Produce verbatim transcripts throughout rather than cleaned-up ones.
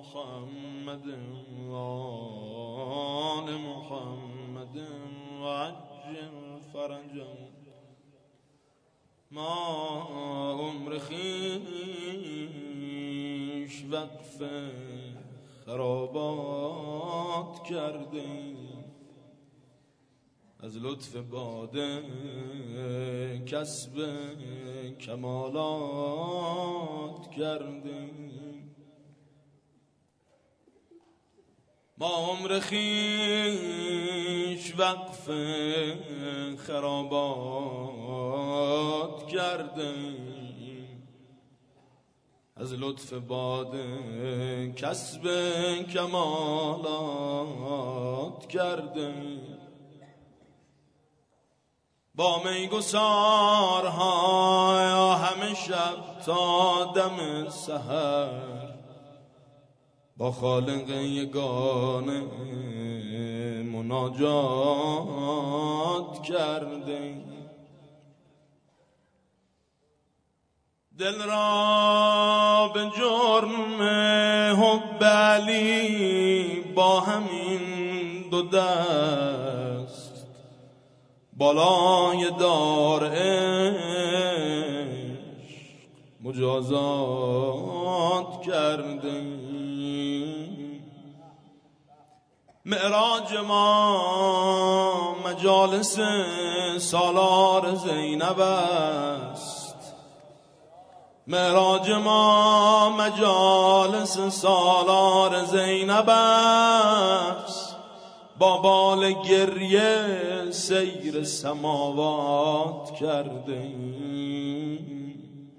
محمد وآل محمد وعجل فرجهم. ما عمر خویش وقف خرابات کردیم، از لطف باده کسب کمالات کردیم. ما عمر خویش وقف خرابات کردیم، از لطف باده کسب کمالات کردیم. با میگسارها همه شب تا دم سحر، با خالق یگانه مناجات کردیم. دل را به جرم حب علی با همین دو دست بالای دار عشق مجازات کردیم. معراج ما مجالس سالار زینب است، معراج ما مجالس سالار زینب است. با بال گریه سیر سماوات کردیم،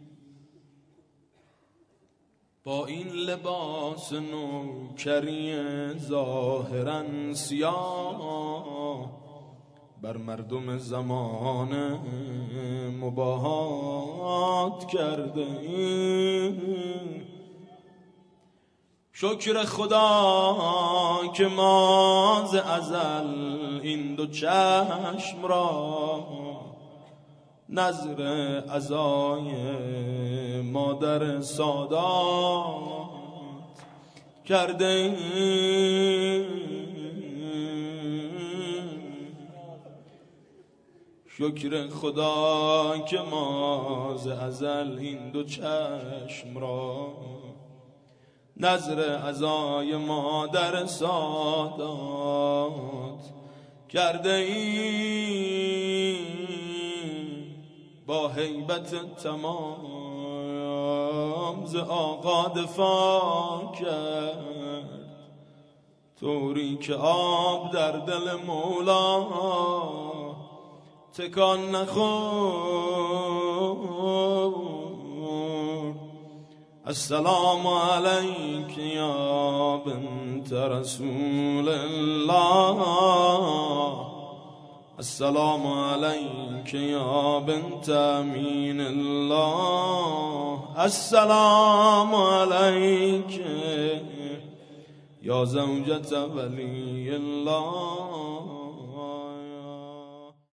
با این لباس نوکری ظاهرا سیاه بر مردم زمان مباهات کردیم. شکر خدا که ما ز ازل این دو چشم را نظر عزای مادر سادات کرده. شکر خدا که ما ز ازل این دو چشم را نظر عزای مادر سادات کرده ایم. با هیبت تمام ز آقا دفاع کرد، طوری که آب در دل مولا تکان نخورد. السلام علیک یا بنت رسول الله، السلام علیک یا بنت امین الله، السلام علیک یا زوجة ولی الله.